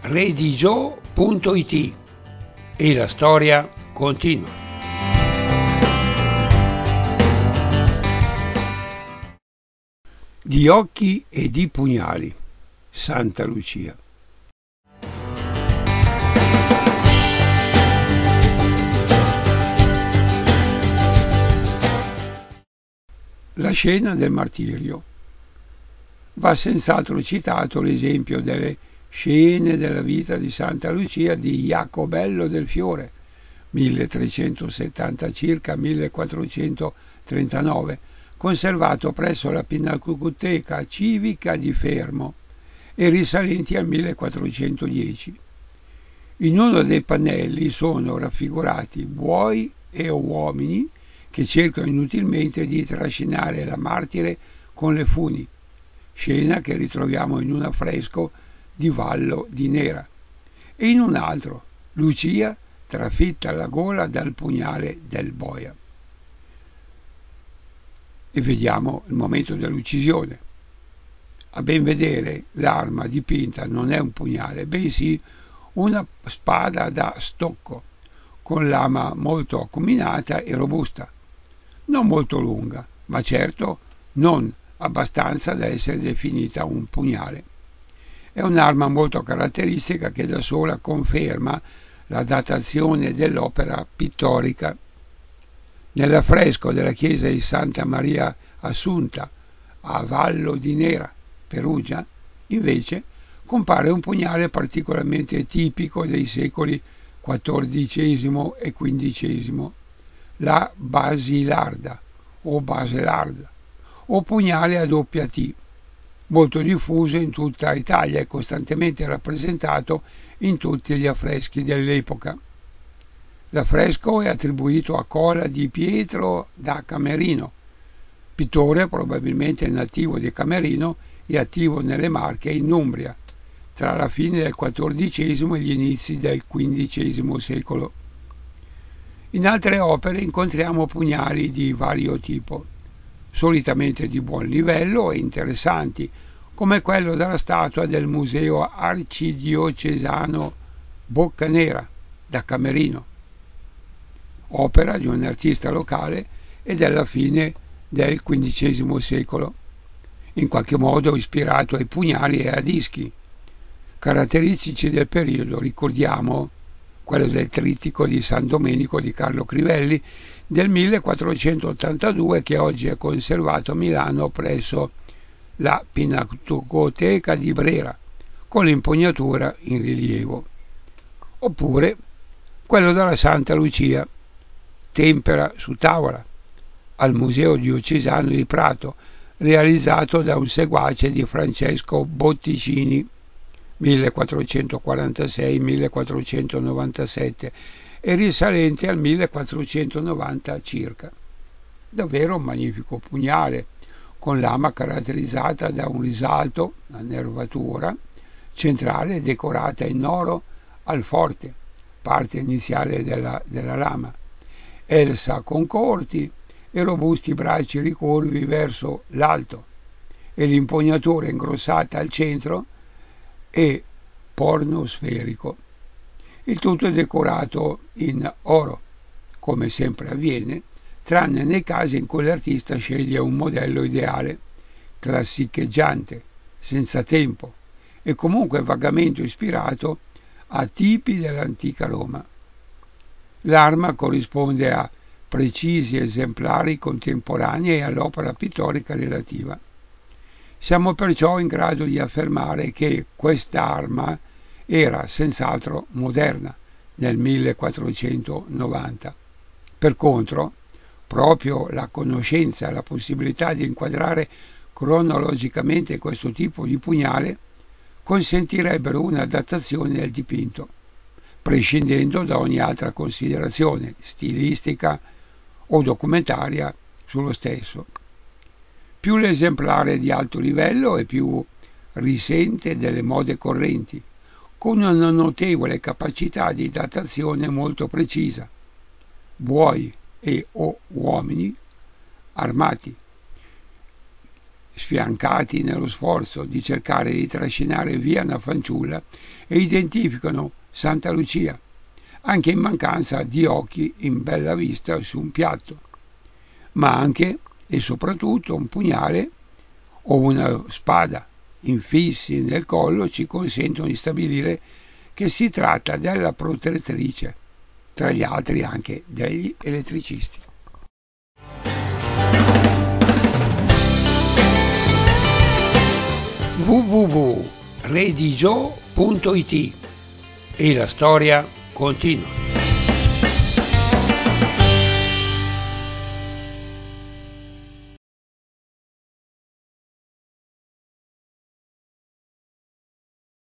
redigio.it e la storia continua. Di occhi e di pugnali, Santa Lucia. La scena del martirio. Va senz'altro citato l'esempio delle scene della vita di Santa Lucia di Jacobello del Fiore, 1370 circa 1439, conservato presso la Pinacoteca Civica di Fermo e risalenti al 1410. In uno dei pannelli sono raffigurati buoi e uomini che cercano inutilmente di trascinare la martire con le funi, scena che ritroviamo in un affresco di Vallo di Nera, e in un altro Lucia trafitta alla gola dal pugnale del boia. E vediamo il momento dell'uccisione. A ben vedere l'arma dipinta non è un pugnale, bensì una spada da stocco, con lama molto acuminata e robusta, non molto lunga, ma certo non abbastanza da essere definita un pugnale. È un'arma molto caratteristica che da sola conferma la datazione dell'opera pittorica. Nell'affresco della chiesa di Santa Maria Assunta a Vallo di Nera, Perugia, invece, compare un pugnale particolarmente tipico dei secoli XIV e XV, la basilarda o baselarda, o pugnale a doppia T, molto diffuso in tutta Italia e costantemente rappresentato in tutti gli affreschi dell'epoca. L'affresco è attribuito a Cola di Pietro da Camerino, pittore probabilmente nativo di Camerino e attivo nelle Marche in Umbria, tra la fine del XIV e gli inizi del XV secolo. In altre opere incontriamo pugnali di vario tipo, solitamente di buon livello e interessanti, come quello della statua del Museo Arcidiocesano Boccanera da Camerino, opera di un artista locale e della fine del XV secolo, in qualche modo ispirato ai pugnali e a dischi, caratteristici del periodo. Ricordiamo quello del trittico di San Domenico di Carlo Crivelli del 1482, che oggi è conservato a Milano presso la Pinacoteca di Brera, con l'impugnatura in rilievo. Oppure quello della Santa Lucia, tempera su tavola, al Museo Diocesano di Prato, realizzato da un seguace di Francesco Botticini, 1446-1497, e risalente al 1490 circa. Davvero un magnifico pugnale, con lama caratterizzata da un risalto, una nervatura centrale decorata in oro al forte, parte iniziale della lama, elsa con corti e robusti bracci ricurvi verso l'alto, e l'impugnatura ingrossata al centro e porno sferico. Il tutto è decorato in oro, come sempre avviene, tranne nei casi in cui l'artista sceglie un modello ideale, classicheggiante, senza tempo e comunque vagamente ispirato a tipi dell'antica Roma. L'arma corrisponde a precisi esemplari contemporanei all'opera pittorica relativa. Siamo perciò in grado di affermare che quest'arma era senz'altro moderna nel 1490. Per contro, proprio la conoscenza e la possibilità di inquadrare cronologicamente questo tipo di pugnale consentirebbero una datazione del dipinto, prescindendo da ogni altra considerazione stilistica o documentaria sullo stesso. Più l'esemplare è di alto livello e più risente delle mode correnti, con una notevole capacità di datazione molto precisa. Buoi e o uomini armati sfiancati nello sforzo di cercare di trascinare via una fanciulla e identificano Santa Lucia, anche in mancanza di occhi in bella vista su un piatto, ma anche e soprattutto un pugnale o una spada infissi nel collo ci consentono di stabilire che si tratta della protettrice, tra gli altri anche degli elettricisti. www.redigio.it e la storia continua.